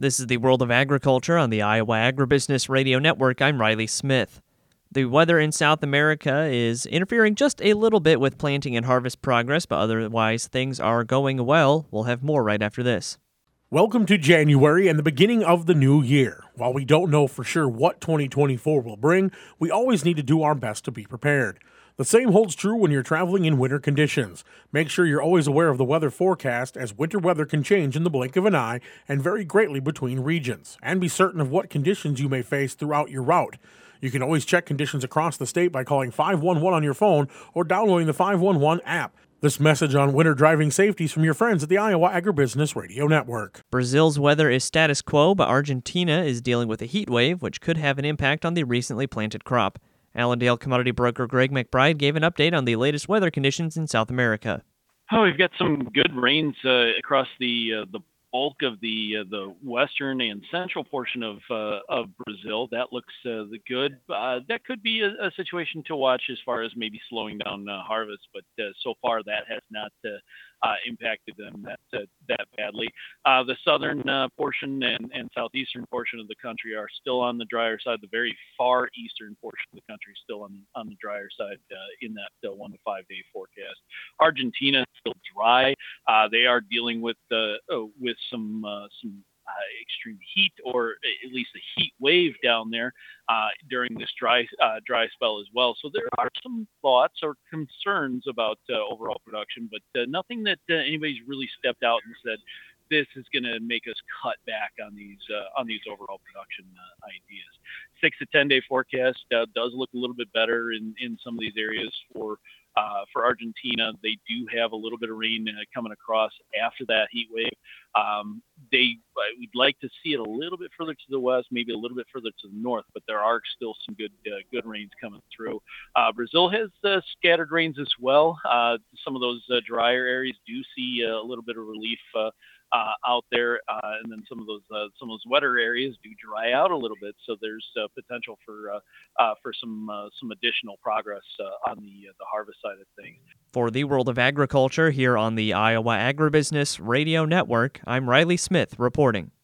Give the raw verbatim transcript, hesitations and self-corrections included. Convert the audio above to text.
This is the World of Agriculture on the Iowa Agribusiness Radio Network. I'm Riley Smith. The weather in South America is interfering just a little bit with planting and harvest progress, but otherwise things are going well. We'll have more right after this. Welcome to January and the beginning of the new year. While we don't know for sure what twenty twenty-four will bring, we always need to do our best to be prepared. The same holds true when you're traveling in winter conditions. Make sure you're always aware of the weather forecast, as winter weather can change in the blink of an eye and vary greatly between regions. And be certain of what conditions you may face throughout your route. You can always check conditions across the state by calling five one one on your phone or downloading the five one one app. This message on winter driving safety is from your friends at the Iowa Agribusiness Radio Network. Brazil's weather is status quo, but Argentina is dealing with a heat wave, which could have an impact on the recently planted crop. Allendale commodity broker Greg McBride gave an update on the latest weather conditions in South America. Oh, we've got some good rains uh, across the uh, the bulk of the uh, the western and central portion of uh, of Brazil. That looks uh, good. Uh, that could be a, a situation to watch as far as maybe slowing down uh, harvest, but uh, so far that has not uh, uh, impacted them that uh, that badly. Uh, the southern uh, portion and, and southeastern portion of the country are still on the drier side. The very far eastern portion of the country is still on on the drier side uh, in that uh, one to five day forecast. Argentina is still dry. Uh, they are dealing with uh, uh, with some uh, some uh, extreme heat, or at least a heat wave down there uh, during this dry uh, dry spell as well. So there are some thoughts or concerns about uh, overall production, but uh, nothing that uh, anybody's really stepped out and said this is going to make us cut back on these uh, on these overall production uh, ideas. Six to ten day forecast uh, does look a little bit better in, in some of these areas for. Uh, for Argentina. They do have a little bit of rain uh, coming across after that heat wave. Um, they uh, we'd like to see it a little bit further to the west, maybe a little bit further to the north, but there are still some good uh, good rains coming through. Uh, Brazil has uh, scattered rains as well. Uh, some of those uh, drier areas do see uh, a little bit of relief uh, uh, out there, uh, and then some of those uh, some of those wetter areas do dry out a little bit. So there's uh, potential for uh, uh, for some uh, some additional progress uh, on the uh, the harvest side of things. For the World of Agriculture here on the Iowa Agribusiness Radio Network, I'm Riley Smith reporting.